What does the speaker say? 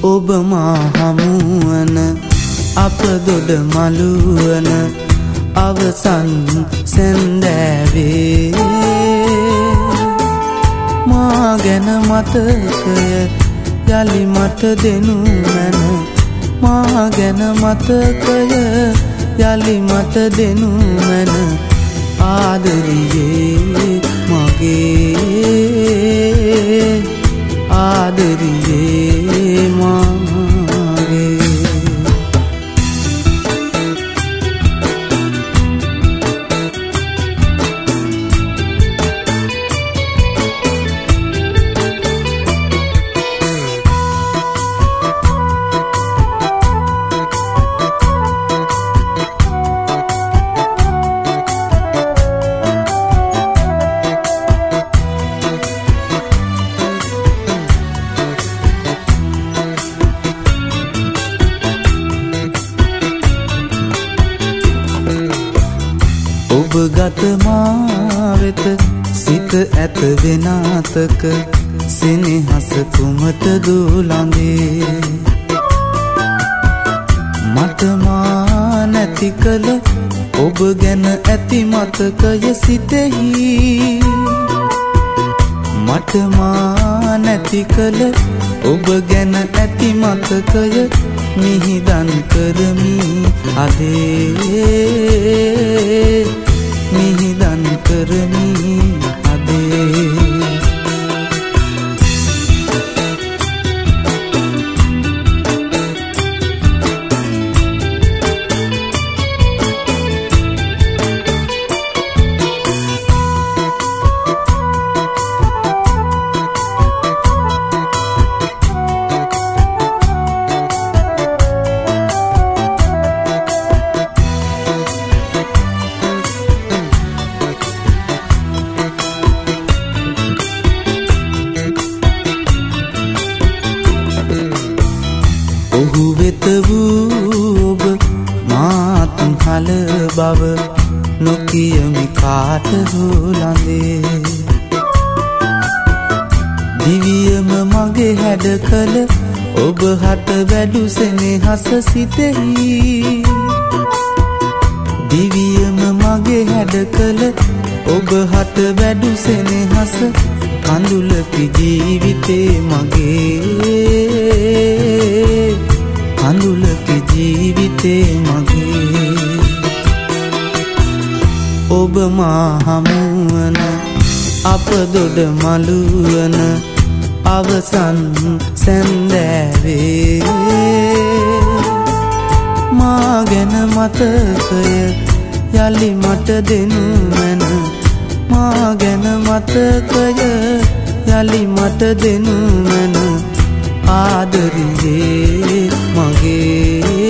ඔබ මා හමුවන අප දොඩ මළුවන අවසන් සැන්දෑවේ මා ගැන මතකය යලි මට දෙනු මැන මා ගැන මතකය යලි මට දෙනු මැන ආදරියේ මගේ ආදරියේ මගේ ඔබ ගත මා වෙත සිත ඇත වෙනාතක සෙනෙහස කුමට දුලඳේ මට මා නැති කල ඔබ ගැන ඇති මතකය සිතෙහි මට මා නැති කල ඔබ ගැන ඇති මතකය මිහිදන් කරමි අදේ මිහිදන් කරමි අදේ ඔහු වෙත වූ ඔබ මාතුන් හල බව නොකියමි කාට හොලඳේ දිවියම මගේ හැඩ කළ ඔබ හට වැඩු සෙනෙහස සිතෙහි දිවියම මගේ හැඩ කළ ඔබ හට වැඩු සෙනෙහස කඳුලකි ජීවිතේ මගේ කඳුලකි ජීවිතේ මගේ ඔබ මා හමුවන අප දොඩ මළුවන අවසන් සැන්දෑවේ මා ගැන මතකය යලි මට දෙනු මැන මා ගැන මතකය යලි මට දෙනු මැන ආදරියේ මගේ